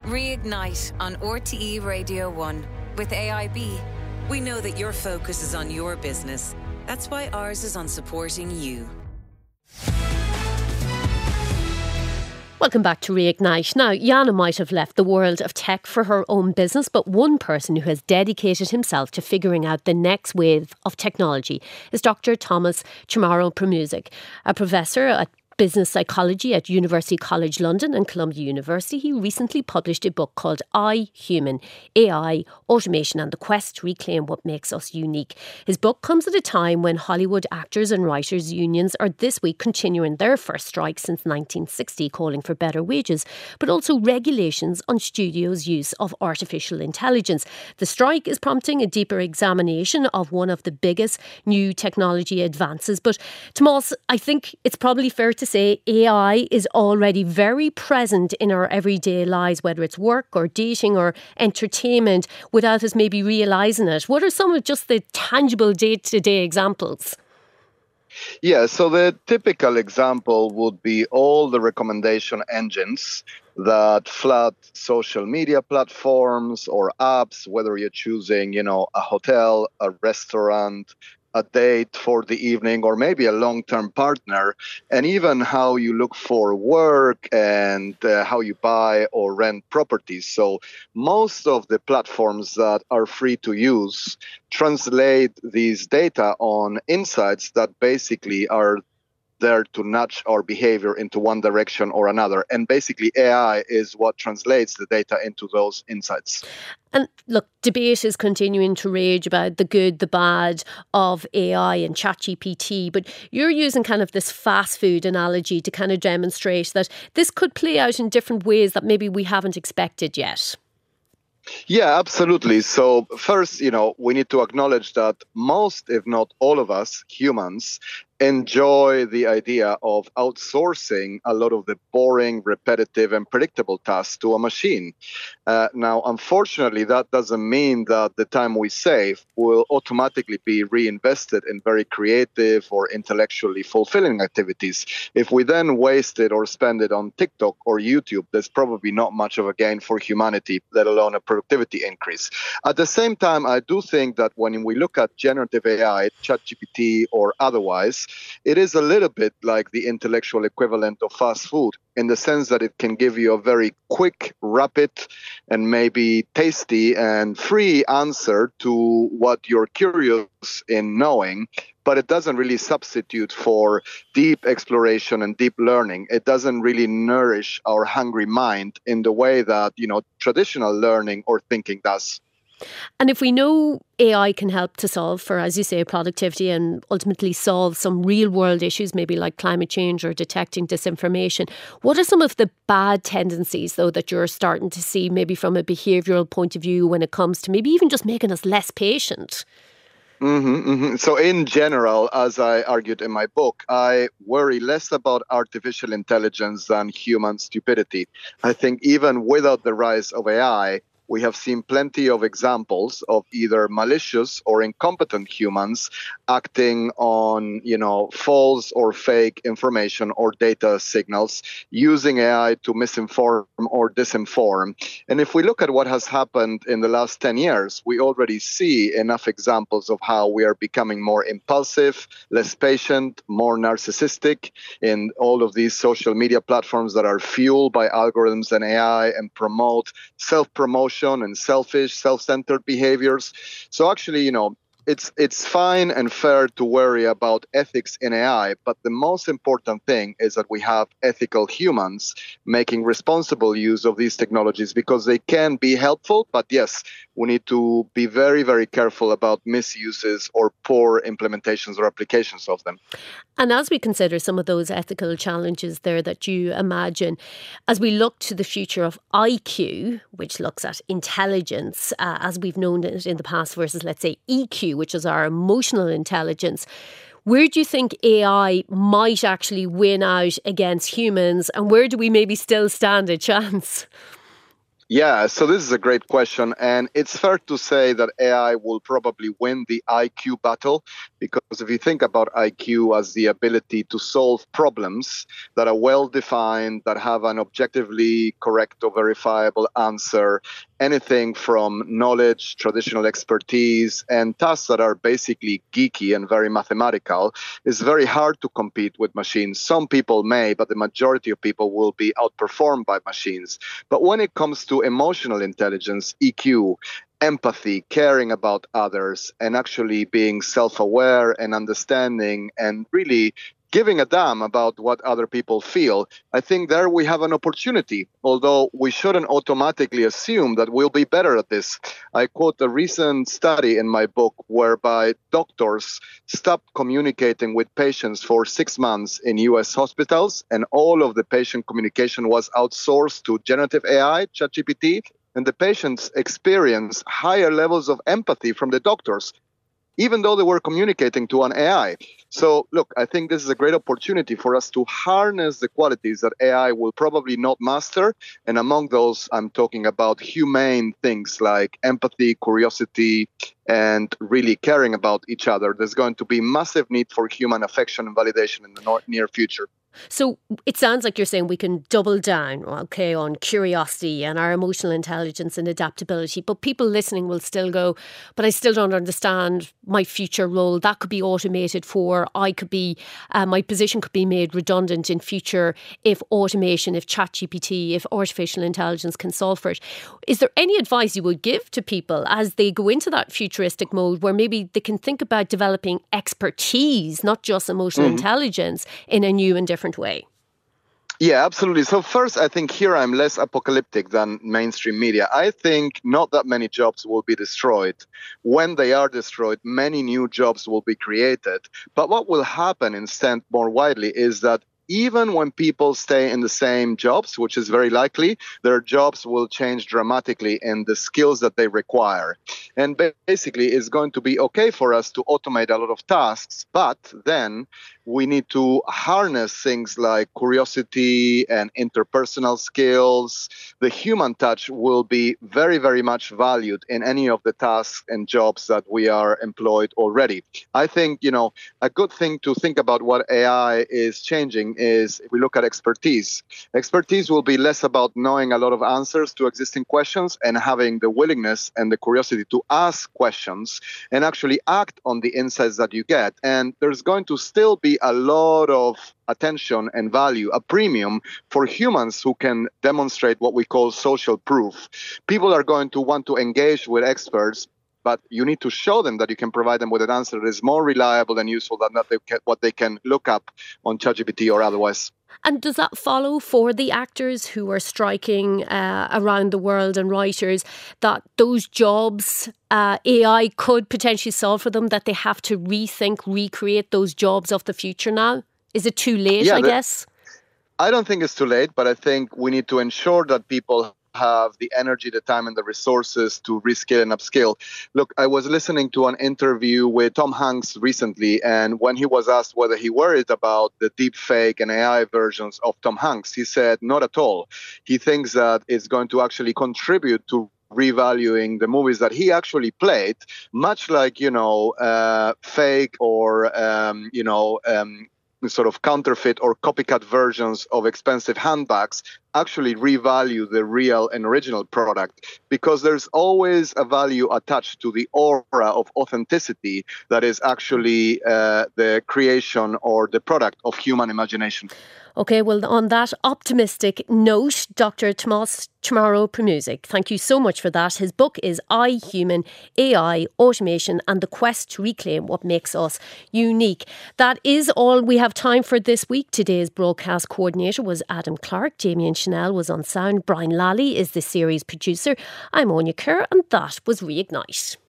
Reignite on RTE Radio 1. With AIB, we know that your focus is on your business. That's why ours is on supporting you. Welcome back to Reignite. Now, Jana might have left the world of tech for her own business, but one person who has dedicated himself to figuring out the next wave of technology is Dr. Thomas Chamorro-Premuzic, a professor at business psychology at University College London and Columbia University. He recently published a book called I, Human, AI, Automation and the Quest to Reclaim What Makes Us Unique. His book comes at a time when Hollywood actors and writers unions are this week continuing their first strike since 1960, calling for better wages, but also regulations on studios' use of artificial intelligence. The strike is prompting a deeper examination of one of the biggest new technology advances. But Tomas, I think it's probably fair to say AI is already very present in our everyday lives, whether it's work or dating or entertainment, without us maybe realising it. What are some of just the tangible day-to-day examples? Yeah, so the typical example would be all the recommendation engines that flood social media platforms or apps, whether you're choosing, a hotel, a restaurant, a date for the evening, or maybe a long-term partner, and even how you look for work and how you buy or rent properties. So most of the platforms that are free to use translate these data on insights that basically are there to nudge our behavior into one direction or another. And basically AI is what translates the data into those insights. And look, debate is continuing to rage about the good, the bad of AI and ChatGPT, but you're using kind of this fast food analogy to kind of demonstrate that this could play out in different ways that maybe we haven't expected yet. Yeah, absolutely. So first, we need to acknowledge that most, if not all of us, humans, enjoy the idea of outsourcing a lot of the boring, repetitive and predictable tasks to a machine. Now, unfortunately, that doesn't mean that the time we save will automatically be reinvested in very creative or intellectually fulfilling activities. If we then waste it or spend it on TikTok or YouTube, there's probably not much of a gain for humanity, let alone a productivity increase. At the same time, I do think that when we look at generative AI, ChatGPT or otherwise, it is a little bit like the intellectual equivalent of fast food in the sense that it can give you a very quick, rapid, and maybe tasty and free answer to what you're curious in knowing, but it doesn't really substitute for deep exploration and deep learning. It doesn't really nourish our hungry mind in the way that, traditional learning or thinking does. And if we know AI can help to solve for, as you say, productivity and ultimately solve some real world issues, maybe like climate change or detecting disinformation, what are some of the bad tendencies, though, that you're starting to see maybe from a behavioural point of view when it comes to maybe even just making us less patient? So in general, as I argued in my book, I worry less about artificial intelligence than human stupidity. I think even without the rise of AI, we have seen plenty of examples of either malicious or incompetent humans acting on, false or fake information or data signals, using AI to misinform or disinform. And if we look at what has happened in the last 10 years, we already see enough examples of how we are becoming more impulsive, less patient, more narcissistic in all of these social media platforms that are fueled by algorithms and AI and promote self-promotion and selfish, self-centered behaviors. So actually, it's fine and fair to worry about ethics in AI, but the most important thing is that we have ethical humans making responsible use of these technologies because they can be helpful. But yes, we need to be very, very careful about misuses or poor implementations or applications of them. And as we consider some of those ethical challenges there that you imagine, as we look to the future of IQ, which looks at intelligence, as we've known it in the past, versus, let's say, EQ, which is our emotional intelligence, where do you think AI might actually win out against humans, and where do we maybe still stand a chance? Yeah, so this is a great question. And it's fair to say that AI will probably win the IQ battle, because if you think about IQ as the ability to solve problems that are well defined, that have an objectively correct or verifiable answer, anything from knowledge, traditional expertise, and tasks that are basically geeky and very mathematical, is very hard to compete with machines. Some people may, but the majority of people will be outperformed by machines. But when it comes to emotional intelligence, EQ, empathy, caring about others, and actually being self-aware and understanding and really giving a damn about what other people feel, I think there we have an opportunity, although we shouldn't automatically assume that we'll be better at this. I quote a recent study in my book whereby doctors stopped communicating with patients for 6 months in US hospitals, and all of the patient communication was outsourced to generative AI, ChatGPT, and the patients experienced higher levels of empathy from the doctors, even though they were communicating to an AI. So, look, I think this is a great opportunity for us to harness the qualities that AI will probably not master. And among those, I'm talking about humane things like empathy, curiosity, and really caring about each other. There's going to be massive need for human affection and validation in the near future. So it sounds like you're saying we can double down, okay, on curiosity and our emotional intelligence and adaptability. But people listening will still go, but I still don't understand my future role. That could be automated for. I could be, my position could be made redundant in future if automation, if ChatGPT, if artificial intelligence can solve for it. Is there any advice you would give to people as they go into that futuristic mode where maybe they can think about developing expertise, not just emotional intelligence, in a new and different way? Yeah, absolutely. So first, I think here I'm less apocalyptic than mainstream media. I think not that many jobs will be destroyed. When they are destroyed, many new jobs will be created. But what will happen instead more widely is that even when people stay in the same jobs, which is very likely, their jobs will change dramatically in the skills that they require. And basically, it's going to be okay for us to automate a lot of tasks, but then we need to harness things like curiosity and interpersonal skills. The human touch will be very, very much valued in any of the tasks and jobs that we are employed already. I think, a good thing to think about what AI is changing is if we look at expertise. Expertise will be less about knowing a lot of answers to existing questions and having the willingness and the curiosity to ask questions and actually act on the insights that you get. And there's going to still be a lot of attention and value, a premium for humans who can demonstrate what we call social proof. People are going to want to engage with experts, but you need to show them that you can provide them with an answer that is more reliable and useful than what they can look up on ChatGPT or otherwise. And does that follow for the actors who are striking around the world and writers that those jobs AI could potentially solve for them, that they have to rethink, recreate those jobs of the future now? Is it too late, I guess? I don't think it's too late, but I think we need to ensure that people have the energy, the time, and the resources to reskill and upskill. Look, I was listening to an interview with Tom Hanks recently, and when he was asked whether he worried about the deep fake and AI versions of Tom Hanks, he said not at all. He thinks that it's going to actually contribute to revaluing the movies that he actually played, much like, fake or, sort of counterfeit or copycat versions of expensive handbags actually revalue the real and original product, because there's always a value attached to the aura of authenticity that is actually the creation or the product of human imagination. Okay, well, on that optimistic note, Dr. Tomas Chamorro-Premuzic, thank you so much for that. His book is I, Human, AI, Automation and the Quest to Reclaim What Makes Us Unique. That is all we have time for this week. Today's broadcast coordinator was Adam Clark. Damien Chanel was on sound. Brian Lally is the series producer. I'm Anya Kerr, and that was Reignite.